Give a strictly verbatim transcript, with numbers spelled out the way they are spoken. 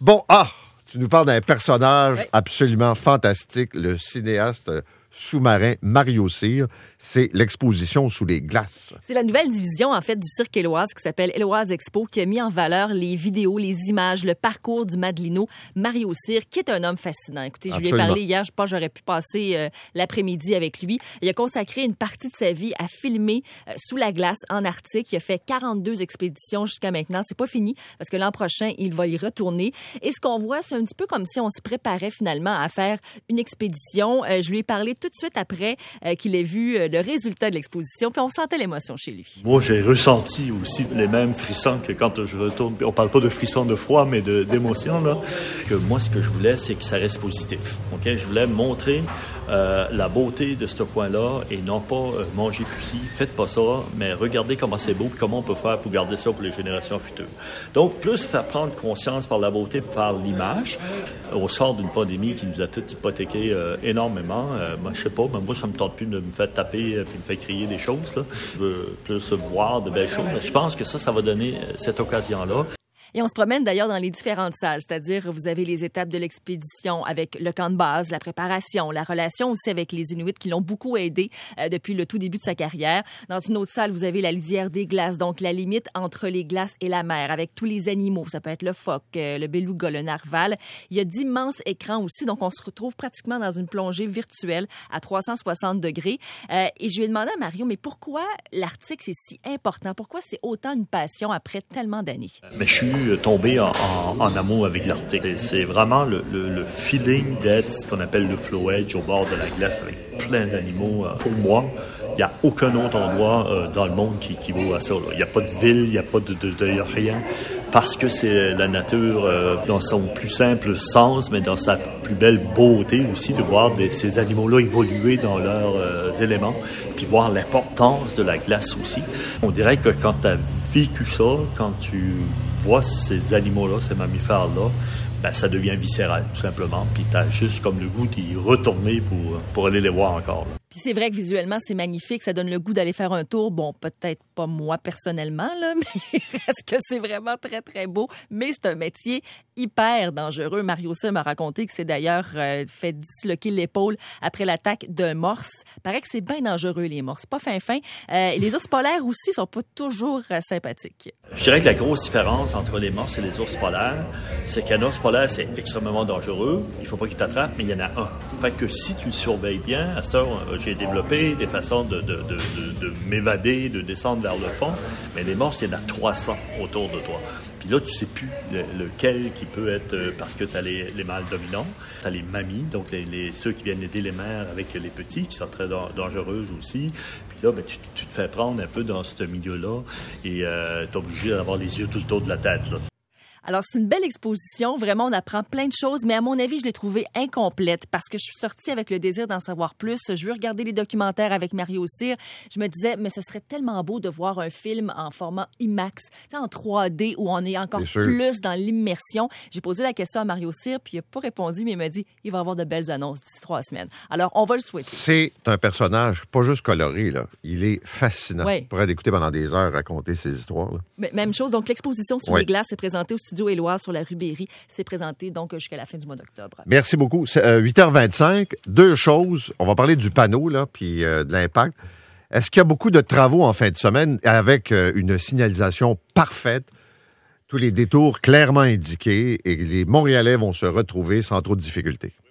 Bon, ah, tu nous parles d'un personnage ouais. absolument fantastique, le cinéaste sous-marin Mario Cyr. C'est l'exposition sous les glaces. C'est la nouvelle division, en fait, du Cirque Éloise qui s'appelle Éloise Expo, qui a mis en valeur les vidéos, les images, le parcours du Madelino, Mario Cyr, qui est un homme fascinant. Écoutez, je Absolument. lui ai parlé hier, je pense que j'aurais pu passer euh, l'après-midi avec lui. Il a consacré une partie de sa vie à filmer euh, sous la glace en Arctique. Il a fait quarante-deux expéditions jusqu'à maintenant. C'est pas fini, parce que l'an prochain, il va y retourner. Et ce qu'on voit, c'est un petit peu comme si on se préparait finalement à faire une expédition. Euh, je lui ai parlé tout de suite après euh, qu'il ait vu euh, le résultat de l'exposition, puis on sentait l'émotion chez lui. Moi, j'ai ressenti aussi les mêmes frissons que quand je retourne. On parle pas de frissons de froid, mais de, d'émotion, là. Que moi, ce que je voulais, c'est que ça reste positif. OK? Je voulais montrer euh, la beauté de ce coin-là et non pas euh, manger fusil. Faites pas ça, mais regardez comment c'est beau et comment on peut faire pour garder ça pour les générations futures. Donc, plus faire prendre conscience par la beauté, par l'image. On sort d'une pandémie qui nous a tout hypothéqué euh, énormément. Euh, moi, je sais pas, mais moi, ça me tente plus de me faire taper et me faire crier des choses, là. Je veux plus voir de belles choses. Je pense que ça, ça va donner cette occasion-là. Et on se promène d'ailleurs dans les différentes salles, c'est-à-dire vous avez les étapes de l'expédition avec le camp de base, la préparation, la relation aussi avec les Inuits qui l'ont beaucoup aidé euh, depuis le tout début de sa carrière. Dans une autre salle, vous avez la lisière des glaces, donc la limite entre les glaces et la mer, avec tous les animaux. Ça peut être le phoque, euh, le beluga, le narval. Il y a d'immenses écrans aussi, donc on se retrouve pratiquement dans une plongée virtuelle à trois cent soixante degrés. Euh, et je lui ai demandé à Mario, mais pourquoi l'Arctique, c'est si important? Pourquoi c'est autant une passion après tellement d'années? Mais je suis tombé en, en, en amour avec l'Arctique. C'est vraiment le, le, le feeling d'être ce qu'on appelle le flow edge au bord de la glace avec plein d'animaux. Pour moi, il n'y a aucun autre endroit euh, dans le monde qui équivaut à ça. Il n'y a pas de ville, il n'y a pas de, de, de y a rien. Parce que c'est la nature euh, dans son plus simple sens, mais dans sa plus belle beauté aussi, de voir des, ces animaux-là évoluer dans leurs euh, éléments, puis voir l'importance de la glace aussi. On dirait que quand tu as vécu ça, quand tu vois ces animaux-là, ces mammifères-là, ben, ça devient viscéral, tout simplement. Puis tu as juste comme le goût d'y retourner pour, pour aller les voir encore, là. Puis c'est vrai que visuellement, c'est magnifique. Ça donne le goût d'aller faire un tour. Bon, peut-être pas moi personnellement, là, mais est-ce que c'est vraiment très, très beau? Mais c'est un métier hyper dangereux. Mario Cyr m'a raconté que c'est d'ailleurs euh, fait disloquer l'épaule après l'attaque d'un morse. Paraît que c'est bien dangereux, les morses. Pas fin fin. Euh, les ours polaires aussi sont pas toujours euh, sympathiques. Je dirais que la grosse différence entre les morses et les ours polaires, c'est qu'un ours polaire, c'est extrêmement dangereux. Il faut pas qu'il t'attrape, mais il y en a un. Fait que si tu le surveilles bien, à cette heure, j'ai développé des façons de, de, de, de, de m'évader, de descendre vers le fond. Mais les morses, il y en a trois cents autour de toi. Puis là, tu sais plus le, lequel qui peut être, euh, parce que tu as les, les mâles dominants, tu as les mamies, donc les, les, ceux qui viennent aider les mères avec les petits, qui sont très da- dangereuses aussi. Puis là, ben, tu, tu te fais prendre un peu dans ce milieu-là et euh, tu es obligé d'avoir les yeux tout autour de la tête, là. Alors, c'est une belle exposition. Vraiment, on apprend plein de choses. Mais à mon avis, je l'ai trouvée incomplète parce que je suis sortie avec le désir d'en savoir plus. Je veux regarder les documentaires avec Mario Cyr. Je me disais, mais ce serait tellement beau de voir un film en format IMAX, tu sais, en trois D, où on est encore plus dans l'immersion. J'ai posé la question à Mario Cyr, puis il n'a pas répondu, mais il m'a dit, il va y avoir de belles annonces d'ici trois semaines. Alors, on va le souhaiter. C'est un personnage pas juste coloré, là. Il est fascinant. Oui. On pourrait l'écouter pendant des heures raconter ses histoires, là. Mais même chose. Donc, l'exposition sous Oui. les glaces est présentée au studio Éloise sur la rue Berry. C'est présenté donc jusqu'à la fin du mois d'octobre. Merci beaucoup. C'est euh, huit heures vingt-cinq. Deux choses. On va parler du panneau, là, puis euh, de l'impact. Est-ce qu'il y a beaucoup de travaux en fin de semaine avec euh, une signalisation parfaite, tous les détours clairement indiqués et les Montréalais vont se retrouver sans trop de difficultés?